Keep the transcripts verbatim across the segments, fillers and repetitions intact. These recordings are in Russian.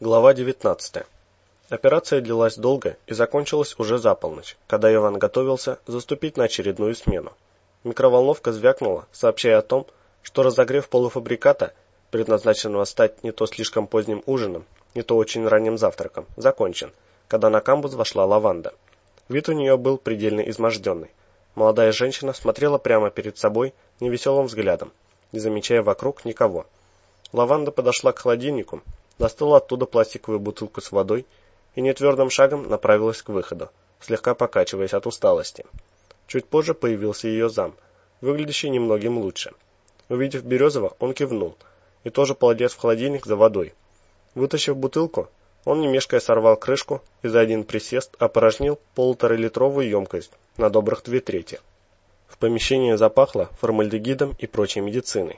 Глава девятнадцатая. Операция длилась долго и закончилась уже за полночь, когда Иван готовился заступить на очередную смену. Микроволновка звякнула, сообщая о том, что разогрев полуфабриката, предназначенного стать не то слишком поздним ужином, не то очень ранним завтраком, закончен, когда на камбуз вошла Лаванда. Вид у нее был предельно изможденный. Молодая женщина смотрела прямо перед собой невеселым взглядом, не замечая вокруг никого. Лаванда подошла к холодильнику, достала оттуда пластиковую бутылку с водой и нетвердым шагом направилась к выходу, слегка покачиваясь от усталости. Чуть позже появился ее зам, выглядящий немногим лучше. Увидев Березова, он кивнул и тоже полез в холодильник за водой. Вытащив бутылку, он не мешкая сорвал крышку и за один присест опорожнил полуторалитровую емкость на добрых две трети. В помещении запахло формальдегидом и прочей медициной.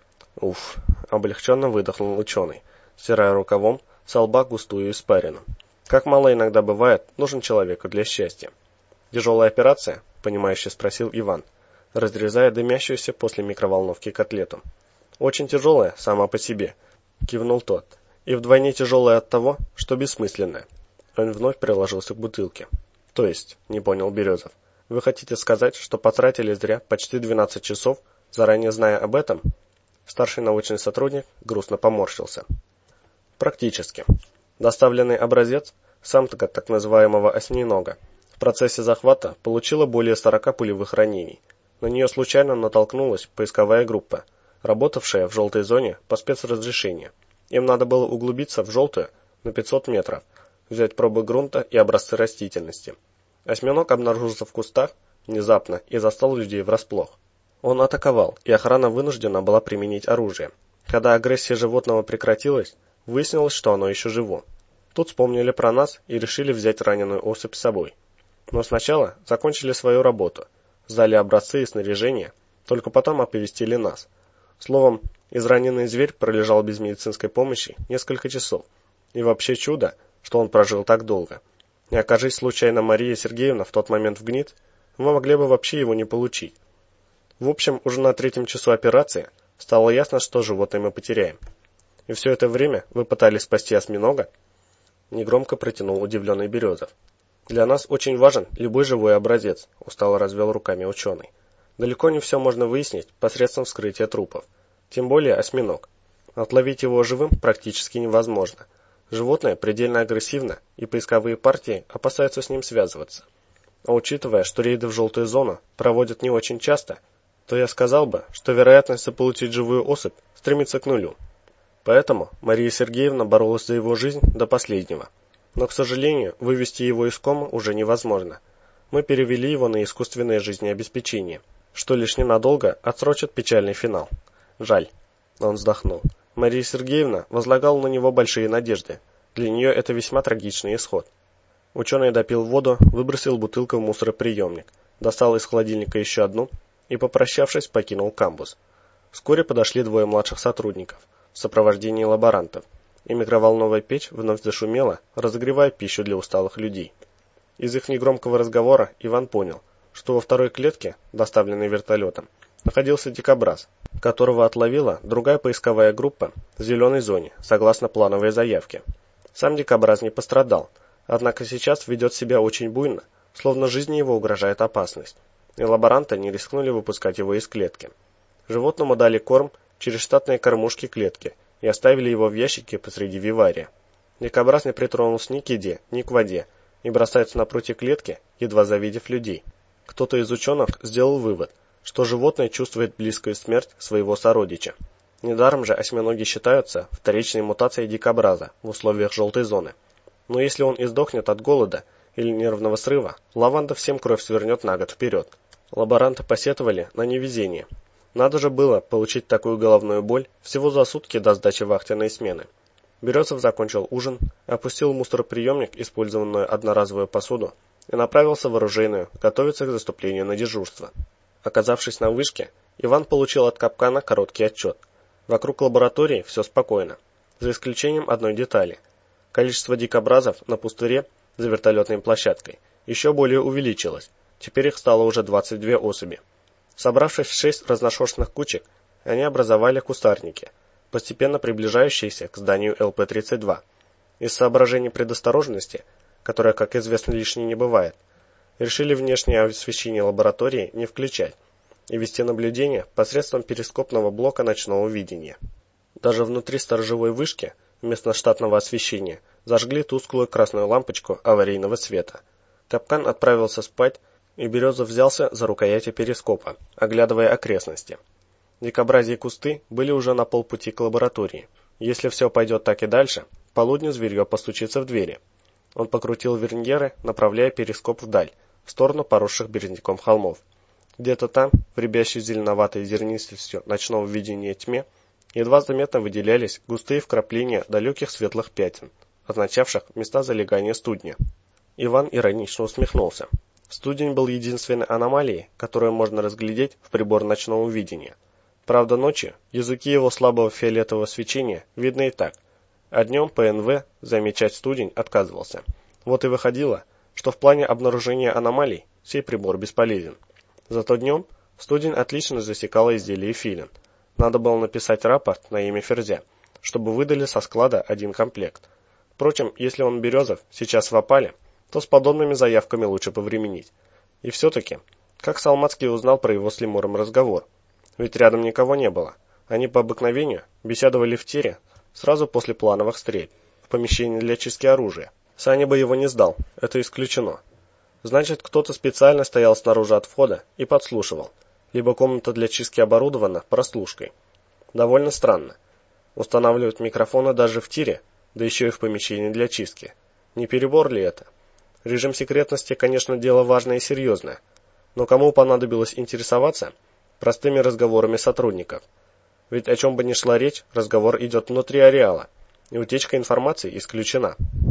Уф, облегченно выдохнул ученый, стирая рукавом со лба густую испарину. Как мало иногда бывает нужен человеку для счастья. Тяжелая операция, понимающе спросил Иван, разрезая дымящуюся после микроволновки котлету. Очень тяжелая сама по себе, кивнул тот, и вдвойне тяжелая от того, что бессмысленная. Он вновь приложился к бутылке. То есть, не понял Березов, вы хотите сказать, что потратили зря почти двенадцать часов, заранее зная об этом? Старший научный сотрудник грустно поморщился. Практически. Доставленный образец, самка так называемого осьминога, в процессе захвата получила более сорока пулевых ранений. На нее случайно натолкнулась поисковая группа, работавшая в желтой зоне по спецразрешению. Им надо было углубиться в желтую на пятьсот метров, взять пробы грунта и образцы растительности. Осьминог обнаружился в кустах внезапно и застал людей врасплох. Он атаковал, и охрана вынуждена была применить оружие. Когда агрессия животного прекратилась, выяснилось, что оно еще живо. Тут вспомнили про нас и решили взять раненую особь с собой. Но сначала закончили свою работу, сдали образцы и снаряжение, только потом оповестили нас. Словом, израненный зверь пролежал без медицинской помощи несколько часов. И вообще чудо, что он прожил так долго. Не окажись случайно Мария Сергеевна в тот момент в ГНИТ, мы могли бы вообще его не получить. В общем, уже на третьем часу операции стало ясно, что животное мы потеряем. И все это время вы пытались спасти осьминога? Негромко протянул удивленный Березов. Для нас очень важен любой живой образец, устало развел руками ученый. Далеко не все можно выяснить посредством вскрытия трупов. Тем более осьминог. Отловить его живым практически невозможно. Животное предельно агрессивно, и поисковые партии опасаются с ним связываться. А учитывая, что рейды в желтую зону проводят не очень часто, то я сказал бы, что вероятность заполучить живую особь стремится к нулю. Поэтому Мария Сергеевна боролась за его жизнь до последнего. Но, к сожалению, вывести его из комы уже невозможно. Мы перевели его на искусственное жизнеобеспечение, что лишь ненадолго отсрочит печальный финал. Жаль. Он вздохнул. Мария Сергеевна возлагала на него большие надежды. Для нее это весьма трагичный исход. Ученый допил воду, выбросил бутылку в мусороприемник, достал из холодильника еще одну и, попрощавшись, покинул камбуз. Вскоре подошли двое младших сотрудников в сопровождении лаборантов, и микроволновая печь вновь зашумела, разогревая пищу для усталых людей. Из их негромкого разговора Иван понял, что во второй клетке, доставленной вертолетом, находился дикобраз, которого отловила другая поисковая группа в зеленой зоне, согласно плановой заявке. Сам дикобраз не пострадал, однако сейчас ведет себя очень буйно, словно жизни его угрожает опасность, и лаборанты не рискнули выпускать его из клетки. Животному дали корм через штатные кормушки клетки и оставили его в ящике посреди вивария. Дикобраз не притронулся ни к еде, ни к воде и бросается напротив клетки, едва завидев людей. Кто-то из ученых сделал вывод, что животное чувствует близкую смерть своего сородича. Недаром же осьминоги считаются вторичной мутацией дикобраза в условиях желтой зоны. Но если он издохнет от голода или нервного срыва, Лаванда всем кровь свернет на год вперед. Лаборанты посетовали на невезение. Надо же было получить такую головную боль всего за сутки до сдачи вахтенной смены. Березов закончил ужин, опустил в мусороприемник использованную одноразовую посуду и направился в оружейную готовиться к заступлению на дежурство. Оказавшись на вышке, Иван получил от капкана короткий отчет. Вокруг лаборатории все спокойно, за исключением одной детали. Количество дикобразов на пустыре за вертолетной площадкой еще более увеличилось. Теперь их стало уже двадцать две особи. Собравшись в шесть разношерстных кучек, они образовали кустарники, постепенно приближающиеся к зданию эл пэ тридцать два. Из соображений предосторожности, которая, как известно, лишней не бывает, решили внешнее освещение лаборатории не включать и вести наблюдение посредством перископного блока ночного видения. Даже внутри сторожевой вышки вместо штатного освещения зажгли тусклую красную лампочку аварийного света. Капкан отправился спать, и Березов взялся за рукояти перископа, оглядывая окрестности. Дикобразьи кусты были уже на полпути к лаборатории. Если все пойдет так и дальше, к полудню зверье постучится в двери. Он покрутил верньеры, направляя перископ вдаль, в сторону поросших березняком холмов. Где-то там, в рябящей зеленоватой зернистостью ночного видения тьме, едва заметно выделялись густые вкрапления далеких светлых пятен, означавших места залегания студня. Иван иронично усмехнулся. Студень был единственной аномалией, которую можно разглядеть в прибор ночного видения. Правда, ночью языки его слабого фиолетового свечения видны и так, а днем ПНВ замечать студень отказывался. Вот и выходило, что в плане обнаружения аномалий сей прибор бесполезен. Зато днем студень отлично засекало изделие филин. Надо было написать рапорт на имя Ферзя, чтобы выдали со склада один комплект. Впрочем, если он Березов сейчас в опале, то с подобными заявками лучше повременить. И все-таки, как Салмацкий узнал про его с Лемуром разговор? Ведь рядом никого не было. Они по обыкновению беседовали в тире сразу после плановых стрельб, в помещении для чистки оружия. Саня бы его не сдал, это исключено. Значит, кто-то специально стоял снаружи от входа и подслушивал, либо комната для чистки оборудована прослушкой. Довольно странно. Устанавливать микрофоны даже в тире, да еще и в помещении для чистки. Не перебор ли это? Режим секретности, конечно, дело важное и серьезное, но кому понадобилось интересоваться простыми разговорами сотрудников? Ведь о чем бы ни шла речь, разговор идет внутри ареала, и утечка информации исключена.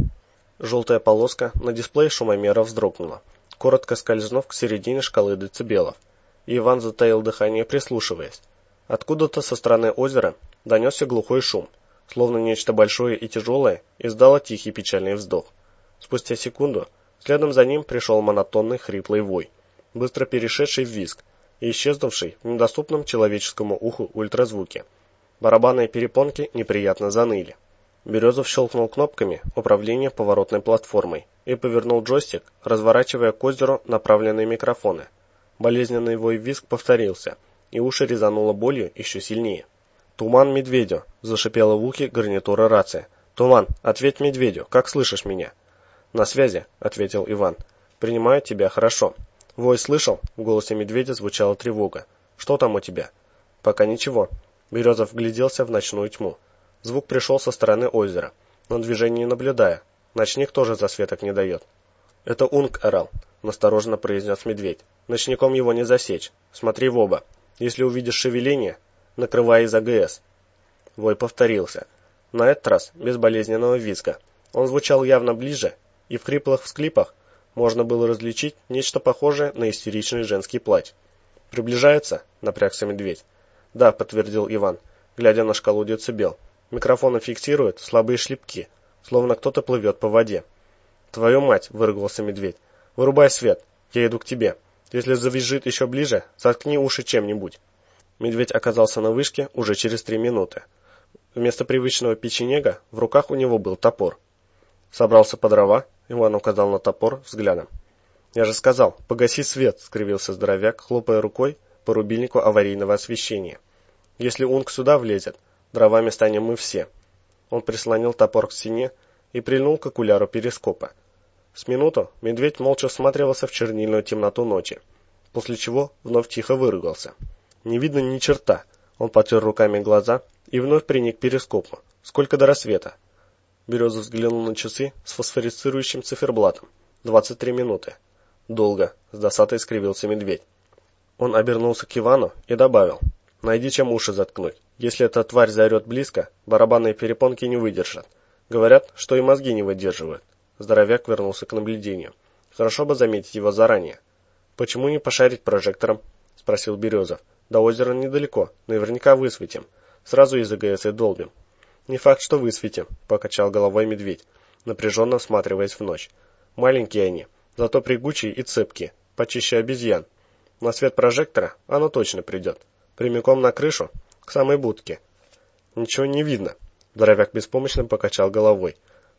Желтая полоска на дисплее шумомера вздрогнула, коротко скользнув к середине шкалы децибелов, и Иван затаил дыхание, прислушиваясь. Откуда-то со стороны озера донесся глухой шум, словно нечто большое и тяжелое издало тихий печальный вздох. Спустя секунду следом за ним пришел монотонный хриплый вой, быстро перешедший в визг и исчезнувший в недоступном человеческому уху ультразвуке. Барабанные перепонки неприятно заныли. Березов щелкнул кнопками управления поворотной платформой и повернул джойстик, разворачивая к озеру направленные микрофоны. Болезненный вой-визг повторился, и уши резануло болью еще сильнее. «Туман медведю!» – зашипела в ухе гарнитура рации. «Туман, ответь медведю, как слышишь меня?» «На связи», — ответил Иван. «Принимаю тебя хорошо». «Вой слышал?» — в голосе медведя звучала тревога. «Что там у тебя?» «Пока ничего». Березов вгляделся в ночную тьму. Звук пришел со стороны озера, но движения не наблюдая. Ночник тоже засветок не дает. «Это Унг орал», — настороженно произнес медведь. «Ночником его не засечь. Смотри в оба. Если увидишь шевеление, накрывай из АГС». Вой повторился. На этот раз без болезненного визга. Он звучал явно ближе, и в хриплых всклипах можно было различить нечто похожее на истеричный женский плач. «Приближается?» — напрягся медведь. «Да», — подтвердил Иван, глядя на шкалу децибел. «Микрофоны фиксируют слабые шлепки, словно кто-то плывет по воде». «Твою мать!» — выругался медведь. «Вырубай свет, я иду к тебе. Если завизжит еще ближе, заткни уши чем-нибудь». Медведь оказался на вышке уже через три минуты. Вместо привычного печенега в руках у него был топор. «Собрался по дрова?» — Иван указал на топор взглядом. «Я же сказал, погаси свет!» — скривился здоровяк, хлопая рукой по рубильнику аварийного освещения. «Если Унг сюда влезет, дровами станем мы все». Он прислонил топор к стене и прильнул к окуляру перископа. С минуту медведь молча всматривался в чернильную темноту ночи, после чего вновь тихо выругался. «Не видно ни черта!» Он потер руками глаза и вновь приник к перископу. «Сколько до рассвета?» Березов взглянул на часы с фосфорицирующим циферблатом. «Двадцать три минуты». «Долго», — с досадой скривился медведь. Он обернулся к Ивану и добавил. «Найди чем уши заткнуть. Если эта тварь заорет близко, барабанные перепонки не выдержат. Говорят, что и мозги не выдерживают». Здоровяк вернулся к наблюдению. «Хорошо бы заметить его заранее». «Почему не пошарить прожектором?» — спросил Березов. «До озера недалеко, наверняка высветим. Сразу из АГС и долбим». «Не факт, что высветим», — покачал головой медведь, напряженно всматриваясь в ночь. «Маленькие они, зато прыгучие и цепкие, почище обезьян. На свет прожектора оно точно придет. Прямиком на крышу, к самой будке». «Ничего не видно», — здоровяк беспомощно покачал головой.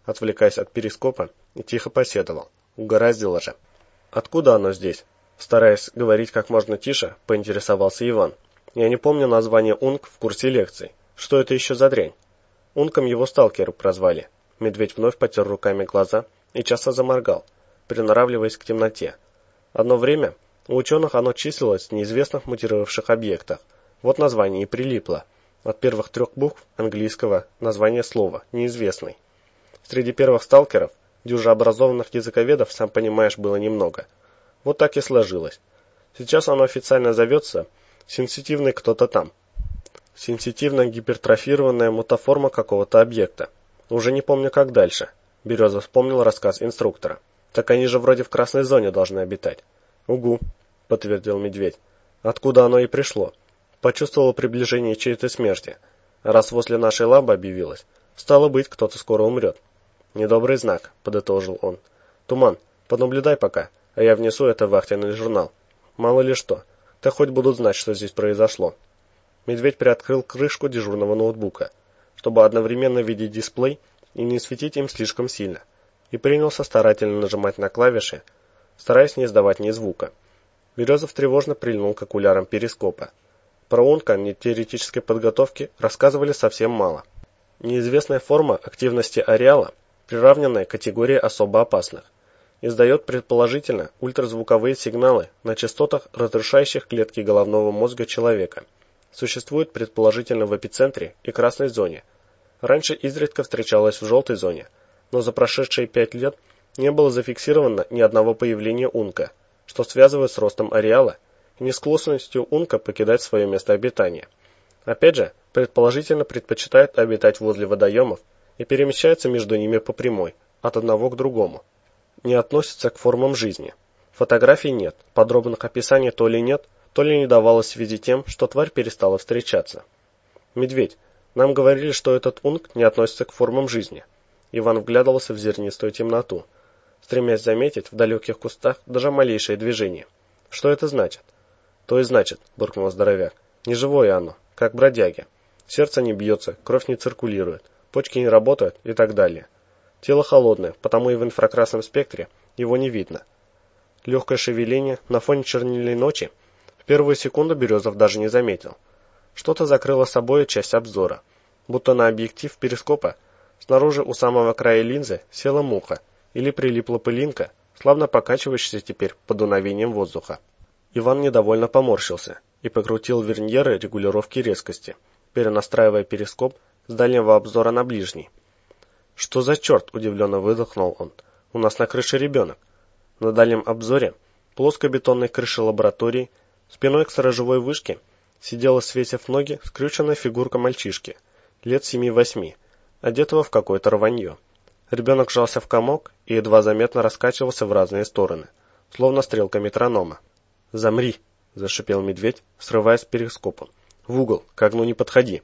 отвлекаясь от перископа, и тихо поседовал. Угораздило же. «Откуда оно здесь?» Стараясь говорить как можно тише, поинтересовался Иван. «Я не помню название Унг в курсе лекций. Что это еще за дрянь?» Унком его сталкеры прозвали. Медведь вновь потер руками глаза и часто заморгал, приноравливаясь к темноте. Одно время у ученых оно числилось в неизвестных мутировавших объектах. Вот название и прилипло. От первых трех букв английского название слова «неизвестный». Среди первых сталкеров, дюжеобразованных языковедов, сам понимаешь, было немного. Вот так и сложилось. Сейчас оно официально зовется «сенситивный кто-то там». Сенситивная гипертрофированная мутаформа какого-то объекта. Уже не помню, как дальше. Береза вспомнил рассказ инструктора. Так они же вроде в красной зоне должны обитать. Угу, подтвердил медведь. Откуда оно и пришло. Почувствовал приближение чьей-то смерти. Раз возле нашей лабы объявилось, стало быть, кто-то скоро умрет. Недобрый знак, подытожил он. Туман, понаблюдай пока, а я внесу это в вахтенный журнал. Мало ли что, так хоть будут знать, что здесь произошло. Медведь приоткрыл крышку дежурного ноутбука, чтобы одновременно видеть дисплей и не светить им слишком сильно, и принялся старательно нажимать на клавиши, стараясь не издавать ни звука. Березов тревожно прильнул к окулярам перископа. Про Унка ни теоретической подготовки рассказывали совсем мало. Неизвестная форма активности ареала, приравненная к категории особо опасных, издает предположительно ультразвуковые сигналы на частотах, разрушающих клетки головного мозга человека. Существует предположительно в эпицентре и красной зоне. Раньше изредка встречалась в желтой зоне, но за прошедшие пять лет не было зафиксировано ни одного появления Унка, что связывает с ростом ареала и несклонностью Унка покидать свое место обитания. Опять же, предположительно предпочитает обитать возле водоемов и перемещается между ними по прямой, от одного к другому. Не относится к формам жизни. Фотографий нет, подробных описаний то ли нет, то ли не давалось в связи тем, что тварь перестала встречаться. «Медведь, нам говорили, что этот Унг не относится к формам жизни». Иван вглядывался в зернистую темноту, стремясь заметить в далеких кустах даже малейшее движение. «Что это значит?» «То и значит», — буркнул здоровяк. «Неживое оно, как бродяги. Сердце не бьется, кровь не циркулирует, почки не работают и так далее. Тело холодное, потому и в инфракрасном спектре его не видно. Легкое шевеление на фоне чернильной ночи в первую секунду Березов даже не заметил. Что-то закрыло собой часть обзора, будто на объектив перископа снаружи у самого края линзы села муха или прилипла пылинка, славно покачивающаяся теперь под дуновением воздуха. Иван недовольно поморщился и покрутил верньеры регулировки резкости, перенастраивая перископ с дальнего обзора на ближний. «Что за черт?» – удивленно выдохнул он. «У нас на крыше ребенок». На дальнем обзоре плоской бетонной крыши лаборатории спиной к сторожевой вышке сидела, свесив ноги, скрюченная фигурка мальчишки, лет семи-восьми, одетого в какое-то рванье. Ребенок сжался в комок и едва заметно раскачивался в разные стороны, словно стрелка метронома. «Замри!» – зашипел медведь, срываясь с перископа. «В угол, к огню не подходи!»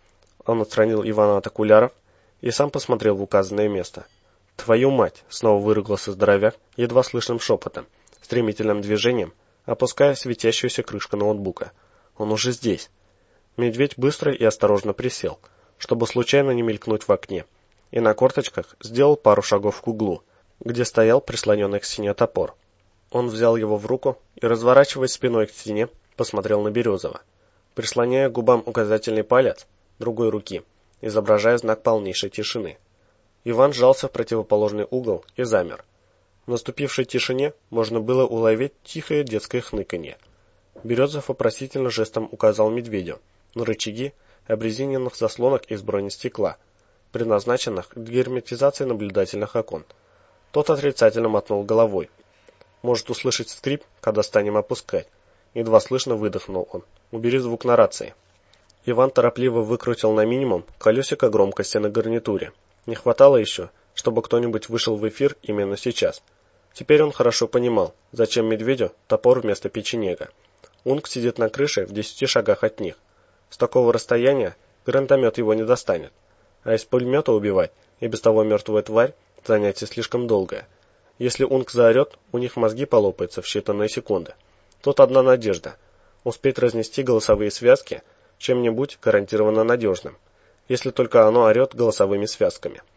Он отстранил Ивана от окуляров и сам посмотрел в указанное место. «Твою мать!» – снова выругался здоровяк, едва слышным шепотом, стремительным движением, опуская светящуюся крышку ноутбука. «Он уже здесь!» Медведь быстро и осторожно присел, чтобы случайно не мелькнуть в окне, и на корточках сделал пару шагов к углу, где стоял прислоненный к стене топор. Он взял его в руку и, разворачиваясь спиной к стене, посмотрел на Березова, прислоняя к губам указательный палец другой руки, изображая знак полнейшей тишины. Иван сжался в противоположный угол и замер. В наступившей тишине можно было уловить тихое детское хныканье. Березов вопросительно жестом указал медведю на рычаги обрезиненных заслонок из бронестекла, предназначенных к герметизации наблюдательных окон. Тот отрицательно мотнул головой. «Может услышать скрип, когда станем опускать?» Едва слышно выдохнул он. «Убери звук на рации». Иван торопливо выкрутил на минимум колесико громкости на гарнитуре. Не хватало еще, чтобы кто-нибудь вышел в эфир именно сейчас. Теперь он хорошо понимал, зачем медведю топор вместо печенега. Унг сидит на крыше в десяти шагах от них. С такого расстояния гранатомет его не достанет. А из пулемета убивать и без того мертвую тварь занятие слишком долгое. Если Унг заорет, у них мозги полопаются в считанные секунды. Тут одна надежда – успеть разнести голосовые связки чем-нибудь гарантированно надежным, если только оно орет голосовыми связками.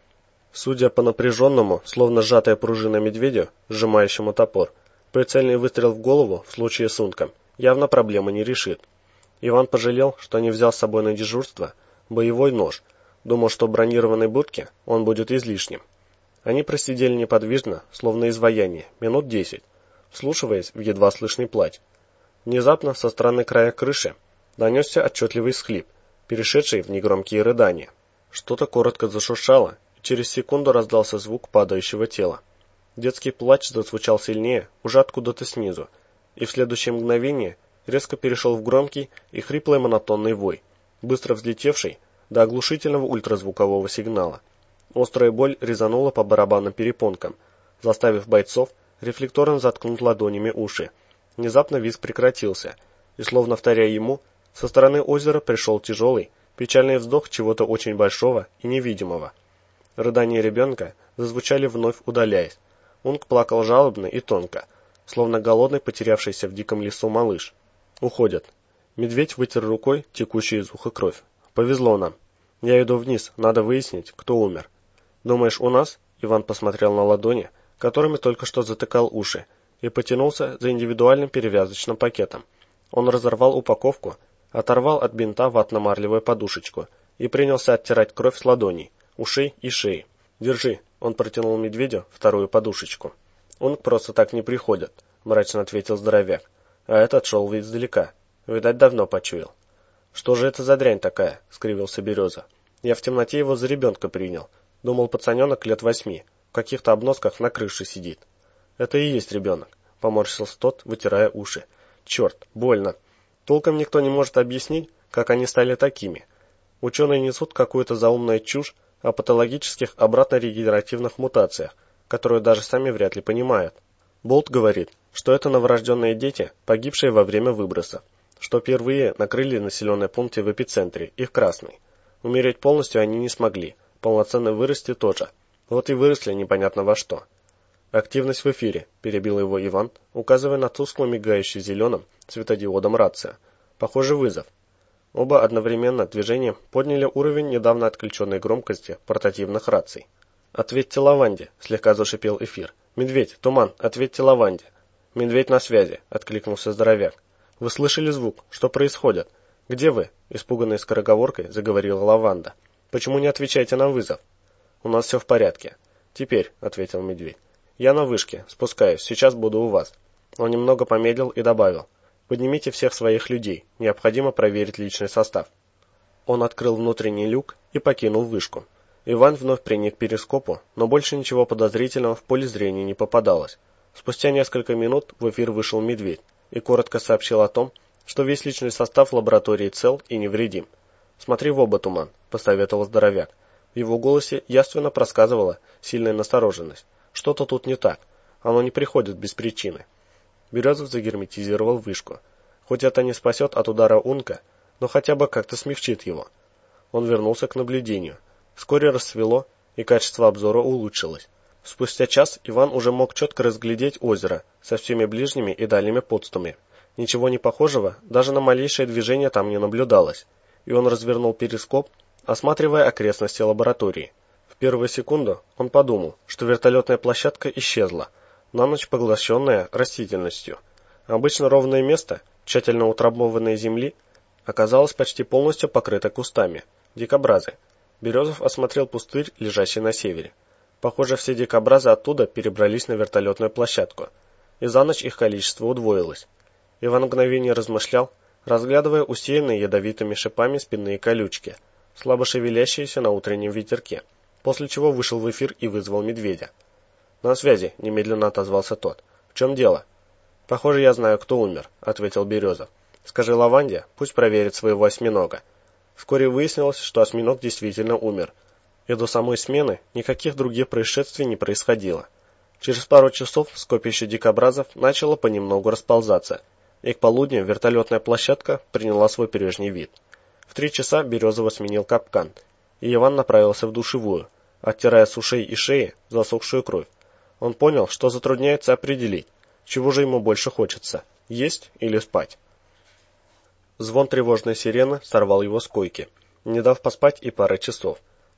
Судя по напряженному, словно сжатая пружина медведю, сжимающему топор, прицельный выстрел в голову в случае с Унком явно проблемы не решит. Иван пожалел, что не взял с собой на дежурство боевой нож, думал, что в бронированной будке он будет излишним. Они просидели неподвижно, словно изваяние, минут десять, вслушиваясь в едва слышный плач. Внезапно со стороны края крыши донесся отчетливый всхлип, перешедший в негромкие рыдания. Что-то коротко зашуршало, и через секунду раздался звук падающего тела. Детский плач зазвучал сильнее, уже откуда-то снизу, и в следующее мгновение резко перешел в громкий и хриплый монотонный вой, быстро взлетевший до оглушительного ультразвукового сигнала. Острая боль резанула по барабанным перепонкам, заставив бойцов рефлекторно заткнуть ладонями уши. Внезапно визг прекратился, и, словно повторяя ему, со стороны озера пришел тяжелый, печальный вздох чего-то очень большого и невидимого. Рыдания ребенка зазвучали вновь, удаляясь. Унк плакал жалобно и тонко, словно голодный, потерявшийся в диком лесу малыш. «Уходят». Медведь вытер рукой текущую из уха кровь. «Повезло нам. Я иду вниз, надо выяснить, кто умер». «Думаешь, у нас?» Иван посмотрел на ладони, которыми только что затыкал уши, и потянулся за индивидуальным перевязочным пакетом. Он разорвал упаковку, оторвал от бинта ватно-марлевую подушечку и принялся оттирать кровь с ладоней, ушей и шеи. «Держи», — он протянул медведю вторую подушечку. «Он просто так не приходит», — мрачно ответил здоровяк. «А этот шел издалека. Видать, давно почуял». «Что же это за дрянь такая?» — скривился Береза. «Я в темноте его за ребенка принял. Думал, пацаненок лет восьми, в каких-то обносках на крыше сидит». «Это и есть ребенок», — поморщился тот, вытирая уши. «Черт, больно. Толком никто не может объяснить, как они стали такими. Ученые несут какую-то заумную чушь о патологических обратно-регенеративных мутациях, которую даже сами вряд ли понимают. Болт говорит, что это новорожденные дети, погибшие во время выброса, что впервые накрыли населенные пункты в эпицентре и в Красной. Умереть полностью они не смогли, полноценно вырасти тоже. Вот и выросли непонятно во что». «Активность в эфире», — перебил его Иван, указывая на тускло мигающий зеленым светодиодом рацию. «Похоже, вызов». Оба одновременно движением подняли уровень недавно отключенной громкости портативных раций. «Ответьте Лаванде», — слегка зашипел эфир. «Медведь, Туман, ответьте Лаванде». «Медведь на связи», — откликнулся здоровяк. «Вы слышали звук? Что происходит? Где вы?» — испуганной скороговоркой заговорила Лаванда. «Почему не отвечаете на вызов?» «У нас все в порядке». «Теперь», — ответил медведь. «Я на вышке, спускаюсь, сейчас буду у вас». Он немного помедлил и добавил. «Поднимите всех своих людей, необходимо проверить личный состав». Он открыл внутренний люк и покинул вышку. Иван вновь приник к перископу, но больше ничего подозрительного в поле зрения не попадалось. Спустя несколько минут в эфир вышел медведь и коротко сообщил о том, что весь личный состав лаборатории цел и невредим. «Смотри в оба, Туман», — посоветовал здоровяк. В его голосе явственно просказывала сильная настороженность. Что-то тут не так. Оно не приходит без причины. Березов загерметизировал вышку. Хоть это не спасет от удара Унка, но хотя бы как-то смягчит его. Он вернулся к наблюдению. Вскоре рассвело, и качество обзора улучшилось. Спустя час Иван уже мог четко разглядеть озеро со всеми ближними и дальними подступами. Ничего не похожего, даже на малейшее движение там не наблюдалось. И он развернул перископ, осматривая окрестности лаборатории. В первую секунду он подумал, что вертолетная площадка исчезла, на ночь поглощенная растительностью. Обычно ровное место, тщательно утрамбованной земли, оказалось почти полностью покрыто кустами. Дикобразы. Березов осмотрел пустырь, лежащий на севере. Похоже, все дикобразы оттуда перебрались на вертолетную площадку, и за ночь их количество удвоилось. Иван мгновение размышлял, разглядывая усеянные ядовитыми шипами спинные колючки, слабо шевелящиеся на утреннем ветерке, после чего вышел в эфир и вызвал медведя. «На связи», — немедленно отозвался тот. «В чем дело?» «Похоже, я знаю, кто умер», — ответил Березов. «Скажи Лаванде, пусть проверит своего осьминога». Вскоре выяснилось, что осьминог действительно умер, и до самой смены никаких других происшествий не происходило. Через пару часов скопище дикобразов начало понемногу расползаться, и к полудню вертолетная площадка приняла свой прежний вид. В три часа Березова сменил капкан, и Иван направился в душевую, оттирая с ушей и шеи засохшую кровь. Он понял, что затрудняется определить, чего же ему больше хочется – есть или спать. Звон тревожной сирены сорвал его с койки, не дав поспать и пары часов.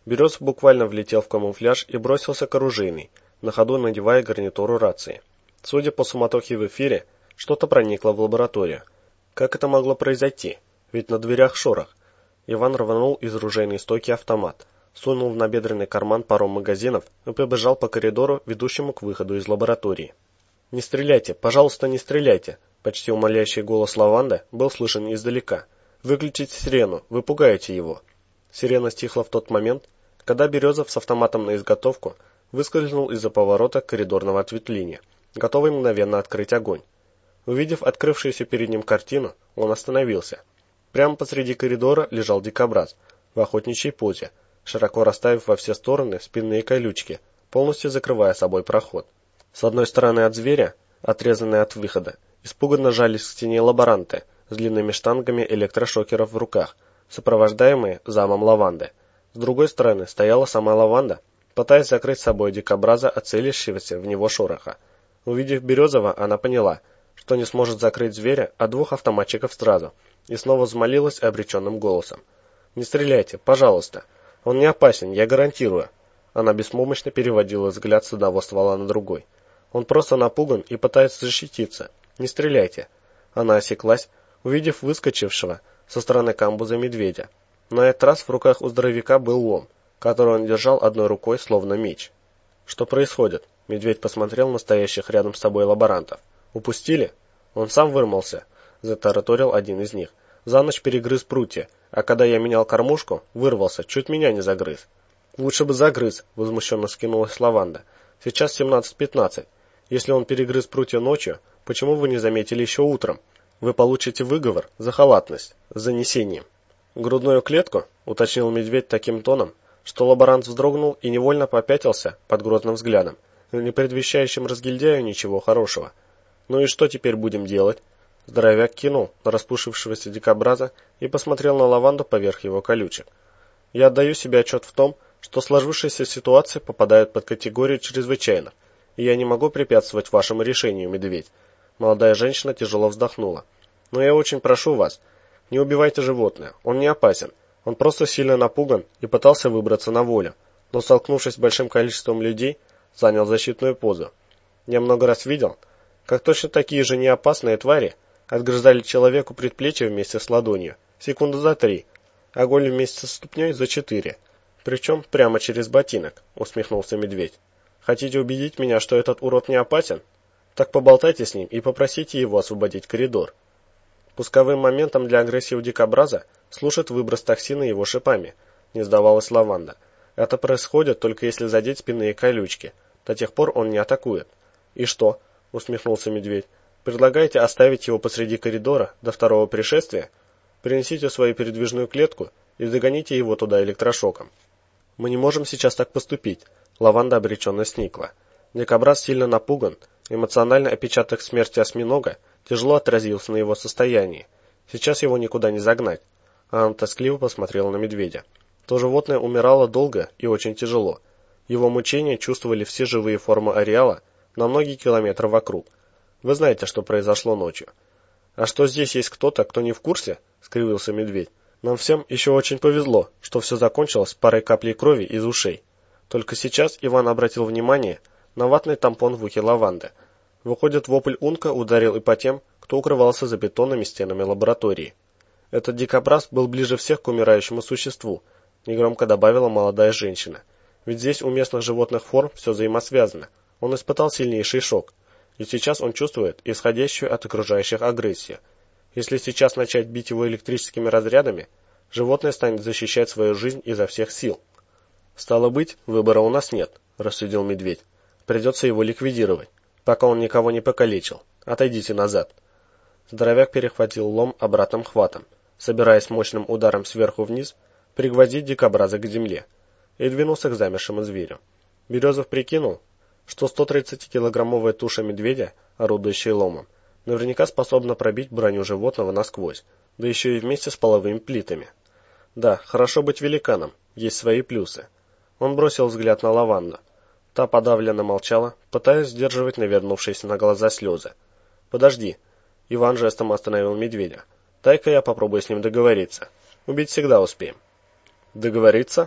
Березов буквально влетел в камуфляж и бросился к оружейной, на ходу надевая гарнитуру рации. Судя по суматохе в эфире, что-то проникло в лабораторию. Как это могло произойти? Ведь на дверях шорох. Иван рванул из оружейной стойки автомат, сунул в набедренный карман пару магазинов и побежал по коридору, ведущему к выходу из лаборатории. «Не стреляйте, пожалуйста, не стреляйте!» Почти умоляющий голос Лаванды был слышен издалека. «Выключите сирену, вы пугаете его!» Сирена стихла в тот момент, когда Березов с автоматом на изготовку выскользнул из-за поворота коридорного ответвления, готовый мгновенно открыть огонь. Увидев открывшуюся перед ним картину, он остановился. Прямо посреди коридора лежал дикобраз в охотничьей позе, широко расставив во все стороны спинные колючки, полностью закрывая собой проход. С одной стороны от зверя, отрезанные от выхода, испуганно жались к стене лаборанты с длинными штангами электрошокеров в руках, сопровождаемые замом Лаванды. С другой стороны стояла сама Лаванда, пытаясь закрыть собой дикобраза от целящегося в него шороха. Увидев Березова, она поняла, что не сможет закрыть зверя от двух автоматчиков сразу, и снова взмолилась обреченным голосом. «Не стреляйте, пожалуйста. Он не опасен, я гарантирую». Она беспомощно переводила взгляд с одного ствола на другой. «Он просто напуган и пытается защититься. Не стреляйте». Она осеклась, увидев выскочившего со стороны камбуза медведя. На этот раз в руках у здоровяка был лом, который он держал одной рукой, словно меч. «Что происходит?» Медведь посмотрел на стоящих рядом с собой лаборантов. «Упустили?» «Он сам вырвался», — затараторил один из них. «За ночь перегрыз прутья, а когда я менял кормушку, вырвался, чуть меня не загрыз». «Лучше бы загрыз», — возмущенно скинулась Лаванда. «Сейчас семнадцать пятнадцать. Если он перегрыз прутья ночью, почему вы не заметили еще утром? Вы получите выговор за халатность, с занесением». «Грудную клетку?» — уточнил медведь таким тоном, что лаборант вздрогнул и невольно попятился под грозным взглядом, не предвещающим разгильдяю ничего хорошего. «Ну и что теперь будем делать?» Здоровяк кинул на распушившегося дикобраза и посмотрел на Лаванду поверх его колючек. «Я отдаю себе отчет в том, что сложившиеся ситуации попадают под категорию чрезвычайных, и я не могу препятствовать вашему решению, медведь». Молодая женщина тяжело вздохнула. «Но я очень прошу вас, не убивайте животное, он не опасен. Он просто сильно напуган и пытался выбраться на волю, но, столкнувшись с большим количеством людей, занял защитную позу. Я много раз видел, как точно такие же неопасные твари отгрызали человеку предплечье вместе с ладонью, секунду за три, а голень вместе со ступней за четыре. Причем прямо через ботинок», — усмехнулся медведь. «Хотите убедить меня, что этот урод не опасен? Так поболтайте с ним и попросите его освободить коридор». Пусковым моментом для агрессии у дикобраза служит выброс токсина его шипами, не сдавалась Лаванда. Это происходит только если задеть спинные колючки. До тех пор он не атакует. «И что?» — усмехнулся медведь. «Предлагаете оставить его посреди коридора до второго пришествия? Принесите свою передвижную клетку и загоните его туда электрошоком». «Мы не можем сейчас так поступить», — Лаванда обреченно сникла. Дикобраз сильно напуган, эмоциональный отпечаток смерти осьминога тяжело отразился на его состоянии. Сейчас его никуда не загнать. Она тоскливо посмотрела на медведя. То животное умирало долго и очень тяжело. Его мучения чувствовали все живые формы ареала на многие километры вокруг. Вы знаете, что произошло ночью. «А что здесь есть кто-то, кто не в курсе?» — скривился медведь. «Нам всем еще очень повезло, что все закончилось парой каплей крови из ушей». Только сейчас Иван обратил внимание на ватный тампон в ухе Лаванды. Выходит, вопль Унка ударил и по тем, кто укрывался за бетонными стенами лаборатории. «Этот дикобраз был ближе всех к умирающему существу», — негромко добавила молодая женщина. «Ведь здесь у местных животных форм все взаимосвязано. Он испытал сильнейший шок, и сейчас он чувствует исходящую от окружающих агрессию. Если сейчас начать бить его электрическими разрядами, животное станет защищать свою жизнь изо всех сил». «Стало быть, выбора у нас нет», — рассудил медведь. «Придется его ликвидировать, пока он никого не покалечил. Отойдите назад». Здоровяк перехватил лом обратным хватом, собираясь мощным ударом сверху вниз пригвоздить дикобраза к земле, и двинулся к замершему зверю. Березов прикинул, что стотридцатикилограммовая туша медведя, орудующая ломом, наверняка способна пробить броню животного насквозь, да еще и вместе с половыми плитами. Да, хорошо быть великаном, есть свои плюсы. Он бросил взгляд на Лаванду. Та подавленно молчала, пытаясь сдерживать навернувшиеся на глаза слезы. «Подожди». Иван жестом остановил медведя. «Дай-ка я попробую с ним договориться. Убить всегда успеем». «Договориться?»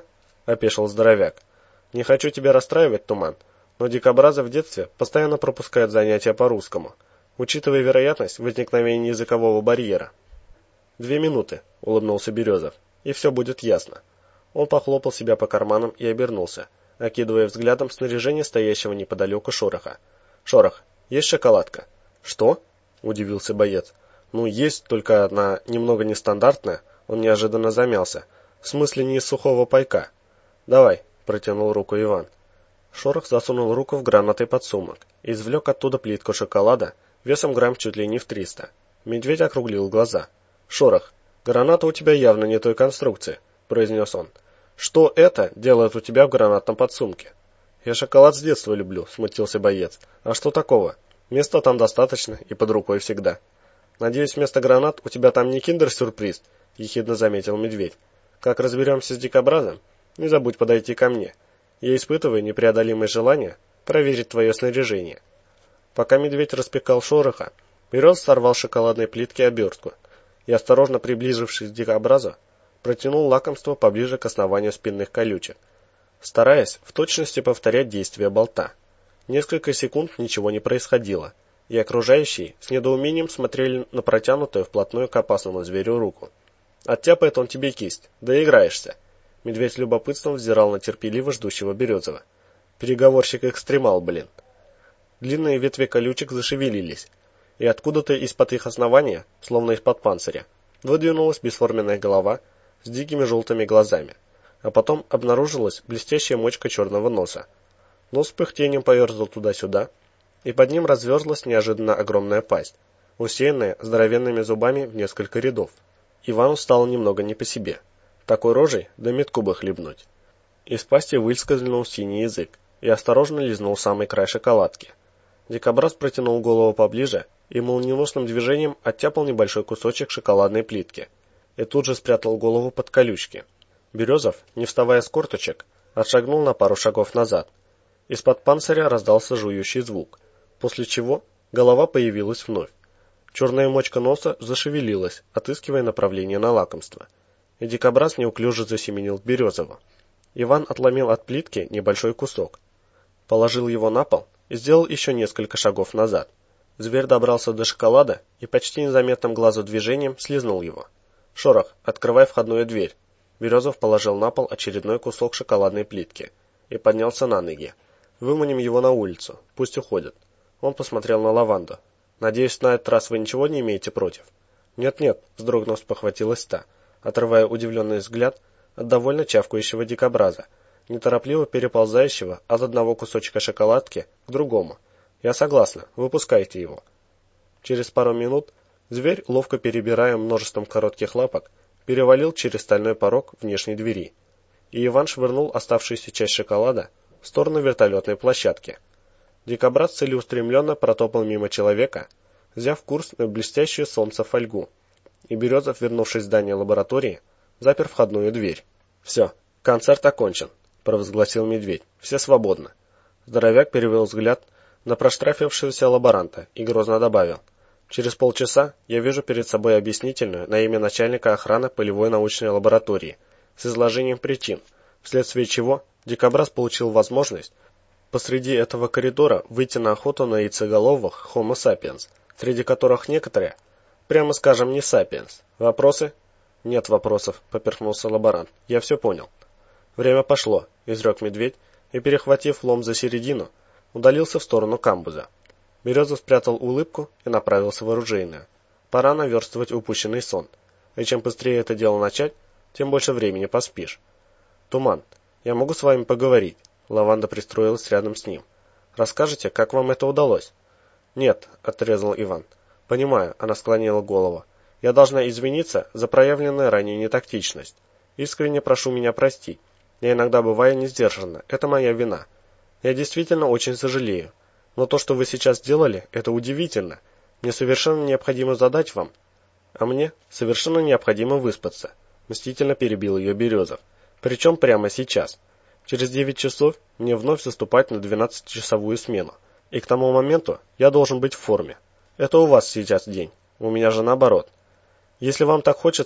— опешил здоровяк. «Не хочу тебя расстраивать, Туман, но дикобразы в детстве постоянно пропускают занятия по-русскому, учитывая вероятность возникновения языкового барьера». «Две минуты», — улыбнулся Березов, — «и все будет ясно». Он похлопал себя по карманам и обернулся, окидывая взглядом снаряжение стоящего неподалеку Шороха. «Шорох, есть шоколадка?» «Что?» — удивился боец. «Ну, есть, только она немного нестандартная». Он неожиданно замялся. «В смысле, не из сухого пайка?» «Давай», — протянул руку Иван. Шорох засунул руку в гранатый подсумок и извлек оттуда плитку шоколада весом грамм чуть ли не в триста. Медведь округлил глаза. «Шорох, граната у тебя явно не той конструкции», — произнес он. «Что это делает у тебя в гранатном подсумке?» «Я шоколад с детства люблю», — смутился боец. «А что такого? Места там достаточно и под рукой всегда». «Надеюсь, вместо гранат у тебя там не киндер-сюрприз», — ехидно заметил медведь. «Как разберемся с дикобразом, не забудь подойти ко мне. Я испытываю непреодолимое желание проверить твое снаряжение». Пока медведь распекал Шороха, Берез сорвал с шоколадной плитки обертку и, осторожно приближившись к дикобразу, протянул лакомство поближе к основанию спинных колючек, стараясь в точности повторять действия болта. Несколько секунд ничего не происходило, и окружающие с недоумением смотрели на протянутую вплотную к опасному зверю руку. «Оттяпает он тебе кисть, доиграешься!» Медведь с любопытством взирал на терпеливо ждущего Березова. «Переговорщик-экстремал, блин!» Длинные ветви колючек зашевелились, и откуда-то из-под их основания, словно из-под панциря, выдвинулась бесформенная голова с дикими желтыми глазами, а потом обнаружилась блестящая мочка черного носа. Нос с пыхтением поерзал туда-сюда, и под ним разверзлась неожиданно огромная пасть, усеянная здоровенными зубами в несколько рядов. Ивану стало немного не по себе. Такой рожей да метку бы хлебнуть. Из пасти выскользнул синий язык и осторожно лизнул самый край шоколадки. Дикобраз протянул голову поближе и молниеносным движением оттяпал небольшой кусочек шоколадной плитки и тут же спрятал голову под колючки. Березов, не вставая с корточек, отшагнул на пару шагов назад. Из-под панциря раздался жующий звук, после чего голова появилась вновь. Черная мочка носа зашевелилась, отыскивая направление на лакомство, и дикобраз неуклюже засеменил к Березову. Иван отломил от плитки небольшой кусок, положил его на пол и сделал еще несколько шагов назад. Зверь добрался до шоколада и почти незаметным глазу движением слизнул его. «Шорох, открывай входную дверь». Березов положил на пол очередной кусок шоколадной плитки и поднялся на ноги. «Выманим его на улицу, пусть уходит». Он посмотрел на Лаванду. «Надеюсь, на этот раз вы ничего не имеете против?» «Нет-нет», — вздрогнув, спохватилась та, отрывая удивленный взгляд от довольно чавкающего дикобраза, неторопливо переползающего от одного кусочка шоколадки к другому. «Я согласна, выпускайте его». Через пару минут зверь, ловко перебирая множеством коротких лапок, перевалил через стальной порог внешней двери, и Иван швырнул оставшуюся часть шоколада в сторону вертолетной площадки. Дикобраз целеустремленно протопал мимо человека, взяв курс на блестящую солнце фольгу, и Березов, вернувшись в здание лаборатории, запер входную дверь. «Все, концерт окончен», — провозгласил медведь. «Все свободны». Здоровяк перевел взгляд на проштрафившегося лаборанта и грозно добавил: «Через полчаса я вижу перед собой объяснительную на имя начальника охраны полевой научной лаборатории с изложением причин, вследствие чего дикобраз получил возможность посреди этого коридора выйти на охоту на яйцеголовых Homo sapiens, среди которых некоторые, прямо скажем, не sapiens. Вопросы?» «Нет вопросов», — поперхнулся лаборант. «Я все понял». «Время пошло», — изрек медведь, и, перехватив лом за середину, удалился в сторону камбуза. Березов спрятал улыбку и направился в оружейную. Пора наверстывать упущенный сон, и чем быстрее это дело начать, тем больше времени поспишь. «Туман, я могу с вами поговорить?» Лаванда пристроилась рядом с ним. «Расскажете, как вам это удалось?» «Нет», — отрезал Иван. «Понимаю», — она склонила голову. «Я должна извиниться за проявленную ранее нетактичность. Искренне прошу меня простить. Я иногда бываю несдержанна. Это моя вина. Я действительно очень сожалею. Но то, что вы сейчас сделали, это удивительно. Мне совершенно необходимо задать вам. А мне совершенно необходимо выспаться», — мстительно перебил ее Березов. «Причем прямо сейчас. Через девять часов мне вновь заступать на двенадцатичасовую смену. И к тому моменту я должен быть в форме. Это у вас сейчас день. У меня же наоборот. Если вам так хочется,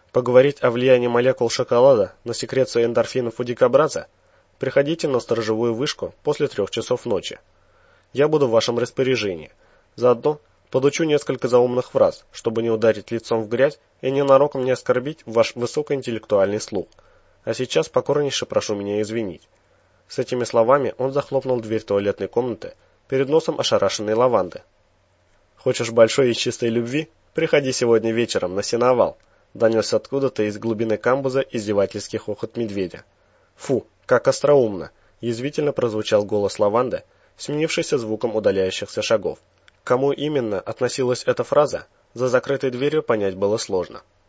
Поговорить о влиянии молекул шоколада на секрецию эндорфинов у дикобраза? Приходите на сторожевую вышку после трех часов ночи. Я буду в вашем распоряжении. Заодно подучу несколько заумных фраз, чтобы не ударить лицом в грязь и ненароком не оскорбить ваш высокоинтеллектуальный слух. А сейчас покорнейше прошу меня извинить». С этими словами он захлопнул дверь туалетной комнаты перед носом ошарашенной Лаванды. «Хочешь большой и чистой любви? Приходи сегодня вечером на сеновал», — донесся откуда-то из глубины камбуза издевательский хохот медведя. «Фу, как остроумно!» — язвительно прозвучал голос Лаванды, сменившийся звуком удаляющихся шагов. К кому именно относилась эта фраза, за закрытой дверью понять было сложно.